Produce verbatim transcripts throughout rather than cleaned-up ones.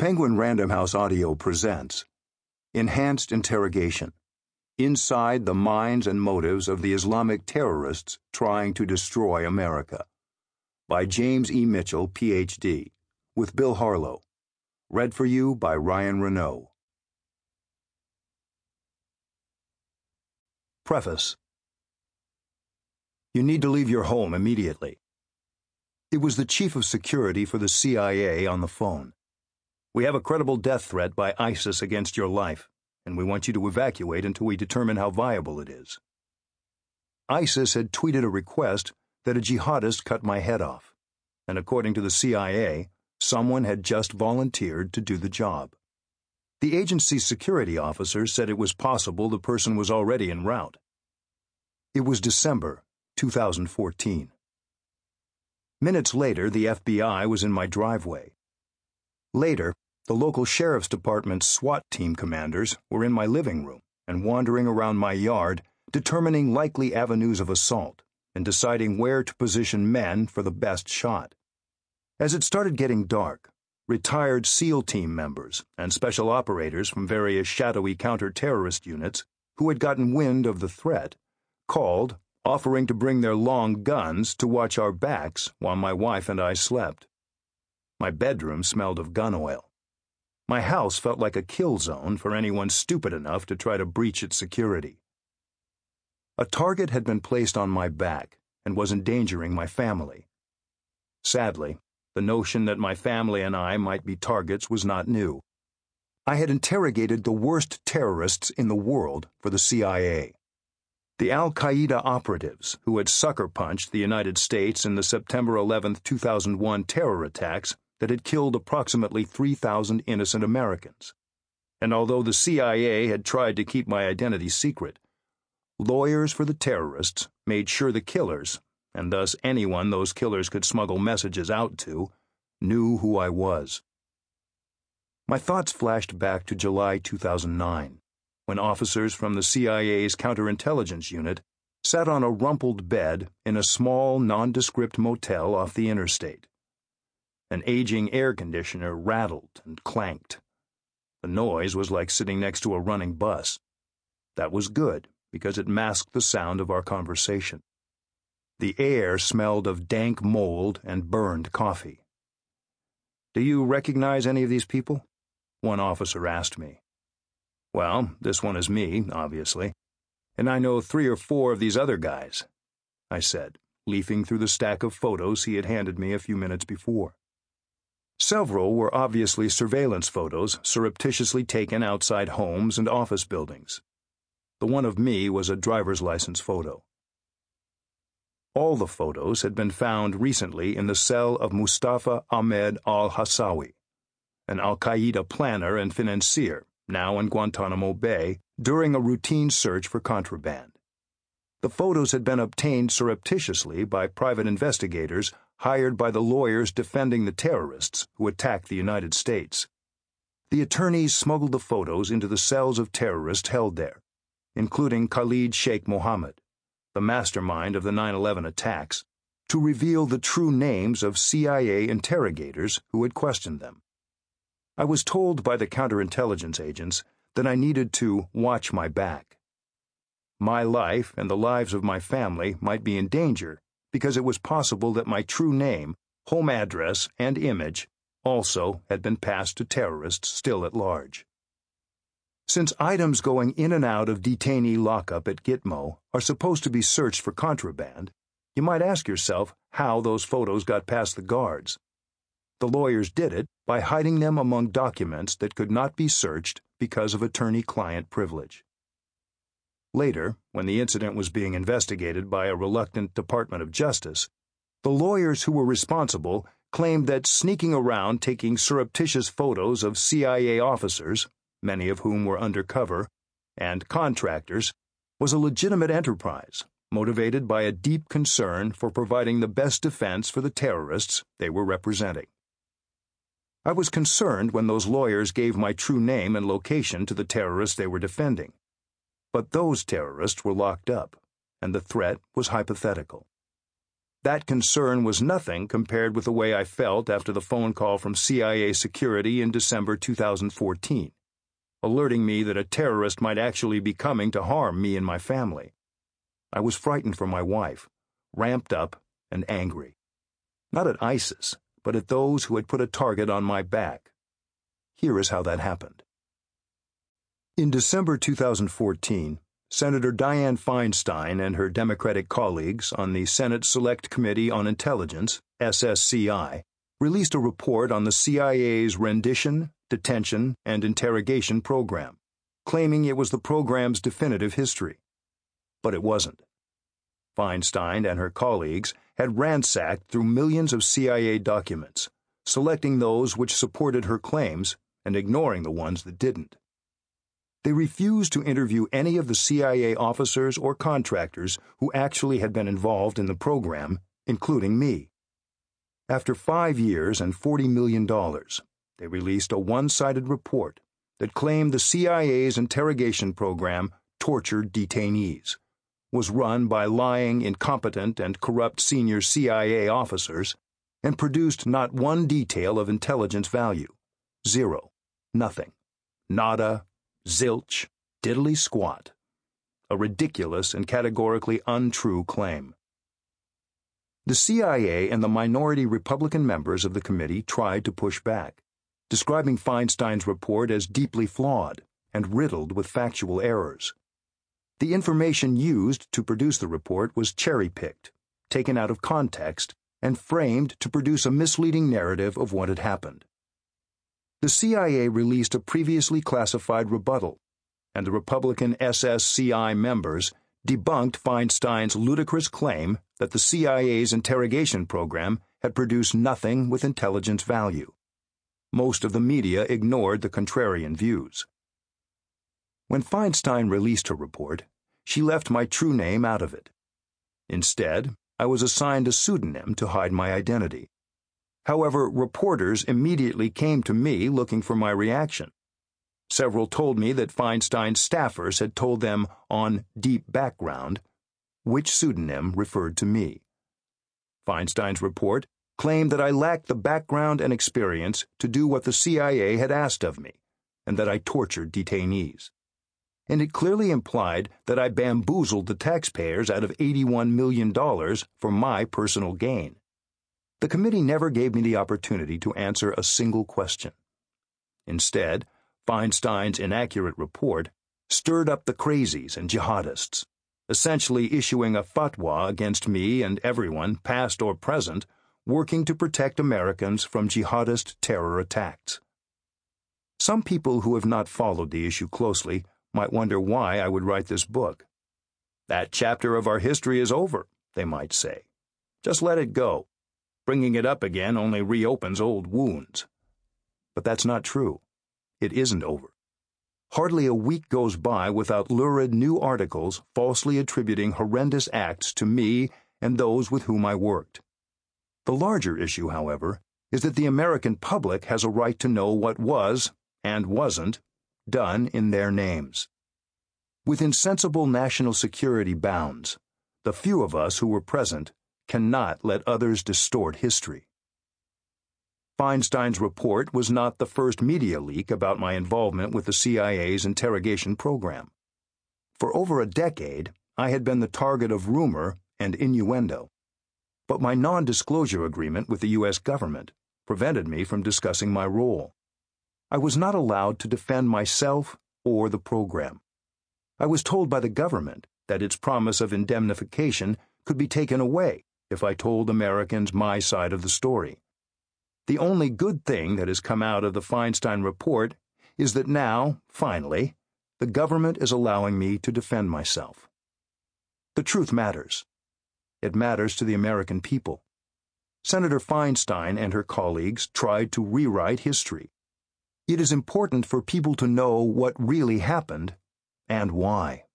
Penguin Random House Audio presents Enhanced Interrogation: Inside the Minds and Motives of the Islamic Terrorists Trying to Destroy America, by James E. Mitchell, P H D, with Bill Harlow. Read for you by Ryan Renaud. Preface. You need to leave your home immediately. It was the chief of security for the C I A on the phone. We have a credible death threat by ISIS against your life, and we want you to evacuate until we determine how viable it is. ISIS had tweeted a request that a jihadist cut my head off, and according to the C I A, someone had just volunteered to do the job. The agency's security officer said it was possible the person was already en route. It was December two thousand fourteen. Minutes later, the F B I was in my driveway. Later, the local sheriff's department's SWAT team commanders were in my living room and wandering around my yard, determining likely avenues of assault and deciding where to position men for the best shot. As it started getting dark, retired SEAL team members and special operators from various shadowy counter-terrorist units who had gotten wind of the threat called, offering to bring their long guns to watch our backs while my wife and I slept. My bedroom smelled of gun oil. My house felt like a kill zone for anyone stupid enough to try to breach its security. A target had been placed on my back and was endangering my family. Sadly, the notion that my family and I might be targets was not new. I had interrogated the worst terrorists in the world for the C I A. The Al-Qaeda operatives who had sucker-punched the United States in the September eleventh, two thousand one terror attacks that had killed approximately three thousand innocent Americans. And although the C I A had tried to keep my identity secret, lawyers for the terrorists made sure the killers, and thus anyone those killers could smuggle messages out to, knew who I was. My thoughts flashed back to July two thousand nine, when officers from the C I A's counterintelligence unit sat on a rumpled bed in a small, nondescript motel off the interstate. An aging air conditioner rattled and clanked. The noise was like sitting next to a running bus. That was good, because it masked the sound of our conversation. The air smelled of dank mold and burned coffee. "Do you recognize any of these people?" one officer asked me. "Well, this one is me, obviously, and I know three or four of these other guys," I said, leafing through the stack of photos he had handed me a few minutes before. Several were obviously surveillance photos surreptitiously taken outside homes and office buildings. The one of me was a driver's license photo. All the photos had been found recently in the cell of Mustafa Ahmed al-Hassawi, an al-Qaeda planner and financier, now in Guantanamo Bay, during a routine search for contraband. The photos had been obtained surreptitiously by private investigators hired by the lawyers defending the terrorists who attacked the United States. The attorneys smuggled the photos into the cells of terrorists held there, including Khalid Sheikh Mohammed, the mastermind of the nine eleven attacks, to reveal the true names of C I A interrogators who had questioned them. I was told by the counterintelligence agents that I needed to watch my back. My life and the lives of my family might be in danger because it was possible that my true name, home address, and image also had been passed to terrorists still at large. Since items going in and out of detainee lockup at Gitmo are supposed to be searched for contraband, you might ask yourself how those photos got past the guards. The lawyers did it by hiding them among documents that could not be searched because of attorney-client privilege. Later, when the incident was being investigated by a reluctant Department of Justice, the lawyers who were responsible claimed that sneaking around taking surreptitious photos of C I A officers, many of whom were undercover, and contractors, was a legitimate enterprise, motivated by a deep concern for providing the best defense for the terrorists they were representing. I was concerned when those lawyers gave my true name and location to the terrorists they were defending. But those terrorists were locked up, and the threat was hypothetical. That concern was nothing compared with the way I felt after the phone call from C I A security in December two thousand fourteen, alerting me that a terrorist might actually be coming to harm me and my family. I was frightened for my wife, ramped up and angry. Not at ISIS, but at those who had put a target on my back. Here is how that happened. In December two thousand fourteen, Senator Dianne Feinstein and her Democratic colleagues on the Senate Select Committee on Intelligence, S S C I, released a report on the C I A's rendition, detention, and interrogation program, claiming it was the program's definitive history. But it wasn't. Feinstein and her colleagues had ransacked through millions of C I A documents, selecting those which supported her claims and ignoring the ones that didn't. They refused to interview any of the C I A officers or contractors who actually had been involved in the program, including me. After five years and forty million dollars, they released a one-sided report that claimed the C I A's interrogation program tortured detainees, was run by lying, incompetent, and corrupt senior C I A officers, and produced not one detail of intelligence value. Zero. Nothing. Nada. Zilch, diddly squat. A ridiculous and categorically untrue claim. The C I A and the minority Republican members of the committee tried to push back, describing Feinstein's report as deeply flawed and riddled with factual errors. The information used to produce the report was cherry-picked, taken out of context, and framed to produce a misleading narrative of what had happened. The C I A released a previously classified rebuttal, and the Republican S S C I members debunked Feinstein's ludicrous claim that the C I A's interrogation program had produced nothing with intelligence value. Most of the media ignored the contrarian views. When Feinstein released her report, she left my true name out of it. Instead, I was assigned a pseudonym to hide my identity. However, reporters immediately came to me looking for my reaction. Several told me that Feinstein's staffers had told them on Deep Background which pseudonym referred to me. Feinstein's report claimed that I lacked the background and experience to do what the C I A had asked of me, and that I tortured detainees. And it clearly implied that I bamboozled the taxpayers out of eighty-one million dollars for my personal gain. The committee never gave me the opportunity to answer a single question. Instead, Feinstein's inaccurate report stirred up the crazies and jihadists, essentially issuing a fatwa against me and everyone, past or present, working to protect Americans from jihadist terror attacks. Some people who have not followed the issue closely might wonder why I would write this book. That chapter of our history is over, they might say. Just let it go. Bringing it up again only reopens old wounds. But that's not true. It isn't over. Hardly a week goes by without lurid new articles falsely attributing horrendous acts to me and those with whom I worked. The larger issue, however, is that the American public has a right to know what was, and wasn't, done in their names. Within sensible national security bounds, the few of us who were present cannot let others distort history. Feinstein's report was not the first media leak about my involvement with the C I A's interrogation program. For over a decade, I had been the target of rumor and innuendo. But my non-disclosure agreement with the U S government prevented me from discussing my role. I was not allowed to defend myself or the program. I was told by the government that its promise of indemnification could be taken away if I told Americans my side of the story. The only good thing that has come out of the Feinstein report is that now, finally, the government is allowing me to defend myself. The truth matters. It matters to the American people. Senator Feinstein and her colleagues tried to rewrite history. It is important for people to know what really happened and why.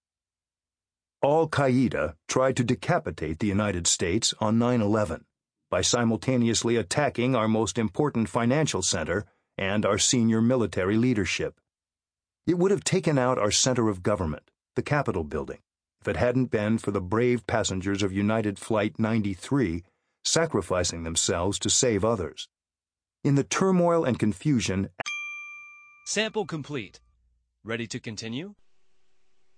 Al-Qaeda tried to decapitate the United States on nine eleven by simultaneously attacking our most important financial center and our senior military leadership. It would have taken out our center of government, the Capitol building, if it hadn't been for the brave passengers of United Flight ninety-three sacrificing themselves to save others. In the turmoil and confusion... Sample complete. Ready to continue?